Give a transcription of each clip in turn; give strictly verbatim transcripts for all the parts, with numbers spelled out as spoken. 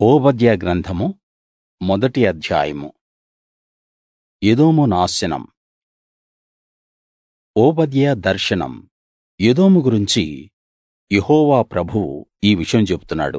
ఓబద్యా గ్రంథము మొదటి అధ్యాయము. ఎదోము నాశనం. ఓబద్యా దర్శనం. ఎదోము గురించి యెహోవా ప్రభువు ఈ విషయం చెబుతున్నాడు.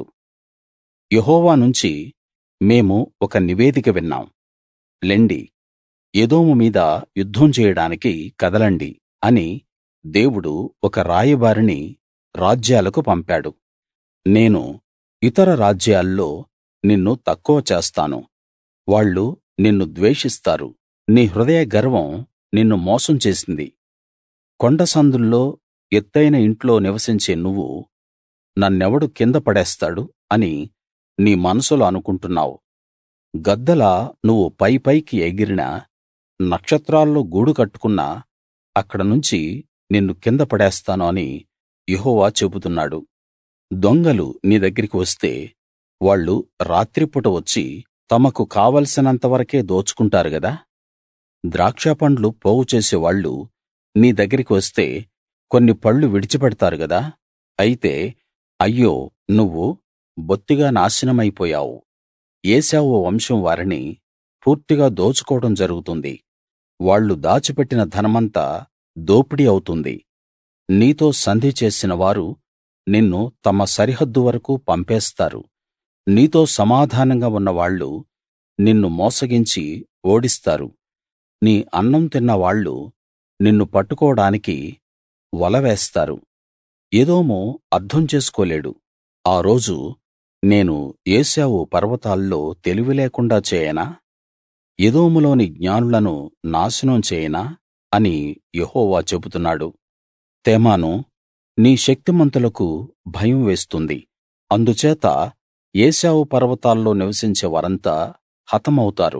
యెహోవా నుంచి మేము ఒక నివేదిక విన్నాం. లెండి, ఎదోము మీద యుద్ధం చేయడానికి కదలండి అని దేవుడు ఒక రాయబారిని రాజ్యాలకు పంపాడు. నేను ఇతర రాజ్యాల్లో నిన్ను తక్కువ చేస్తాను, వాళ్ళు నిన్ను ద్వేషిస్తారు. నీ హృదయ గర్వం నిన్ను మోసం చేసింది. కొండ సందుల్లో ఎత్తయిన ఇంట్లో నివసించే నువ్వు, నన్నెవడు కింద పడేస్తాడు అని నీ మనసులో అనుకుంటున్నావు. గద్దలా నువ్వు పైపైకి ఎగిరినా, నక్షత్రాల్లో గూడు కట్టుకున్నా అక్కడ నుంచి నిన్ను కింద పడేస్తాను అని యెహోవా చెబుతున్నాడు. దొంగలు నీ దగ్గరికి వస్తే వాళ్ళు రాత్రిపూట వచ్చి తమకు కావలసినంత వరకే దోచుకుంటారు గదా. ద్రాక్షపండ్లు పోగు చేసేవాళ్ళు నీ దగ్గరికి వస్తే కొన్ని పళ్ళు విడిచిపెడతారు గదా. అయితే అయ్యో, నువ్వు బొత్తిగా నాశనమైపోయావు. ఏశావు వంశం వారిని పూర్తిగా దోచుకోవడం జరుగుతుంది. వాళ్ళు దాచిపెట్టిన ధనమంతా దోపిడీ అవుతుంది. నీతో సంధి చేసిన వారు నిన్ను తమ సరిహద్దు వరకూ పంపేస్తారు. నీతో సమాధానంగా ఉన్నవాళ్ళు నిన్ను మోసగించి ఓడిస్తారు. నీ అన్నం తిన్న వాళ్ళు నిన్ను పట్టుకోడానికి వల వేస్తారు. ఎదోము అర్థం చేసుకోలేడు. ఆ రోజు నేను ఏశావు పర్వతాల్లో తెలివి లేకుండా చేయనా, ఎదోములోని జ్ఞానులను నాశనం చేయనా అని యెహోవా చెబుతున్నాడు. తేమాను, నీ శక్తిమంతులకు భయం వేస్తుంది. అందుచేత ఏశావు పర్వతాల్లో నివసించే వారంతా హతమవుతారు.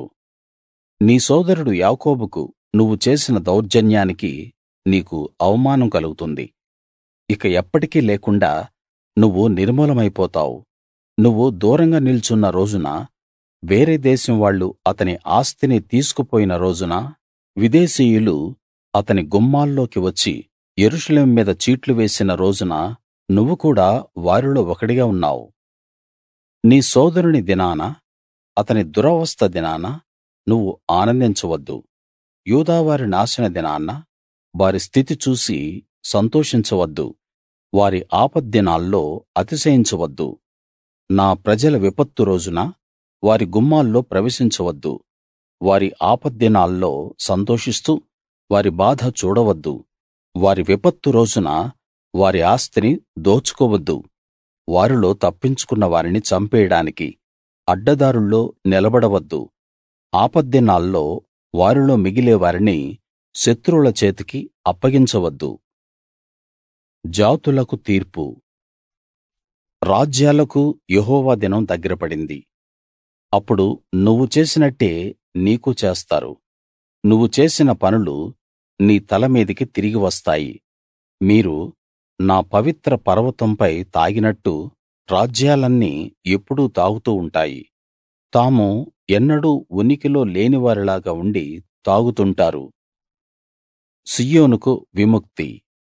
నీ సోదరుడు యాకోబుకు నువ్వు చేసిన దౌర్జన్యానికి నీకు అవమానం కలుగుతుంది. ఇక ఎప్పటికీ లేకుండా నువ్వు నిర్మూలమైపోతావు. నువ్వు దూరంగా నిల్చున్న రోజున, వేరే దేశం వాళ్ళు అతని ఆస్తిని తీసుకుపోయిన రోజున, విదేశీయులు అతని గుమ్మాల్లోకి వచ్చి యెరూషలేము మీద చీట్లు వేసిన రోజున నువ్వు కూడా వారిలో ఒకడిగా ఉన్నావు. నీ సోదరుని దినాన, అతని దురవస్థ దినాన నువ్వు ఆనందించవద్దు. యూదావారి నాశన దినాన వారి స్థితి చూసి సంతోషించవద్దు. వారి ఆపద్దినాల్లో అతిశయించవద్దు. నా ప్రజల విపత్తు రోజున వారి గుమ్మాల్లో ప్రవేశించవద్దు. వారి ఆపద్దినాల్లో సంతోషిస్తూ వారి బాధ చూడవద్దు. వారి విపత్తు రోజున వారి ఆస్తిని దోచుకోవద్దు. వారిలో తప్పించుకున్న వారిని చంపేయడానికి అడ్డదారుల్లో నిలబడవద్దు. ఆపద్దినాల్లో వారిలో మిగిలే వారిని శత్రువుల చేతికి అప్పగించవద్దు. జాతులకు తీర్పు. రాజ్యాలకు యెహోవా దినం దగ్గర పడింది. అప్పుడు నువ్వు చేసినట్టే నీకు చేస్తారు. నువ్వు చేసిన పనులు నీ తల మీదికి తిరిగి వస్తాయి. మీరు నా పవిత్ర పర్వతంపై తాగినట్టు రాజ్యాలన్నీ ఎప్పుడూ తాగుతూ ఉంటాయి. తాము ఎన్నడూ ఉనికిలో లేనివారిలాగా ఉండి తాగుతుంటారు. సీయోనుకు విముక్తి.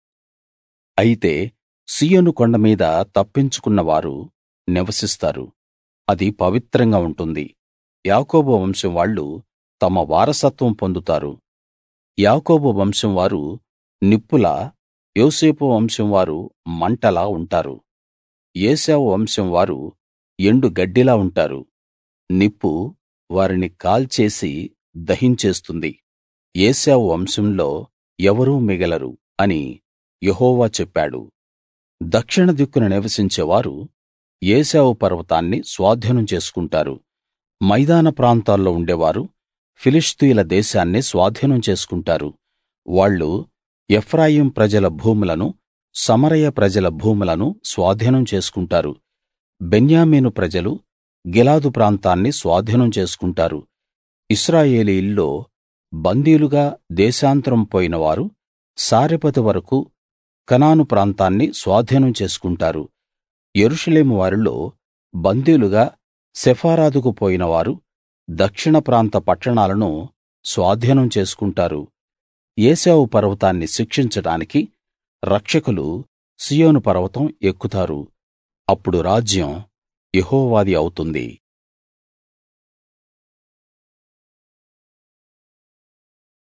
అయితే సీయోను కొండ మీద తప్పించుకున్న వారు నివసిస్తారు. అది పవిత్రంగా ఉంటుంది. యాకోబు వంశం వాళ్ళు తమ వారసత్వం పొందుతారు. యాకోబు వంశం వారు నిప్పులా, యోసేపు వంశం వారు మంటలా ఉంటారు. ఏశావు వంశం వారు ఎండు గడ్డిలా ఉంటారు. నిప్పు వారిని కాల్చేసి దహించేస్తుంది. ఏశావు వంశంలో ఎవరూ మిగలరు అని యెహోవా చెప్పాడు. దక్షిణ దిక్కున నివసించేవారు ఏశావు పర్వతాన్ని స్వాధీనం చేసుకుంటారు. మైదాన ప్రాంతాల్లో ఉండేవారు ఫిలిష్తీయుల దేశాన్ని స్వాధీనం చేసుకుంటారు. వాళ్ళు ఎఫ్రాయిం ప్రజల భూములను, సమరయ ప్రజల భూములను స్వాధీనం చేసుకుంటారు. బెన్యామీను ప్రజలు గిలాదు ప్రాంతాన్ని స్వాధీనం చేసుకుంటారు. ఇశ్రాయేలీయుల్లో బందీలుగా దేశాంతరం పోయిన వారు సారెపతు వరకూ కనాను ప్రాంతాన్ని స్వాధీనం చేసుకుంటారు. యెరూషలేము వారిలో బందీలుగా సెఫారాదుకు పోయిన వారు దక్షిణ ప్రాంత పట్టణాలను స్వాధీనం చేసుకుంటారు. ఏశావు పర్వతాన్ని శిక్షించడానికి రక్షకులు సీయోను పర్వతం ఎక్కుతారు. అప్పుడు రాజ్యం యెహోవాది అవుతుంది.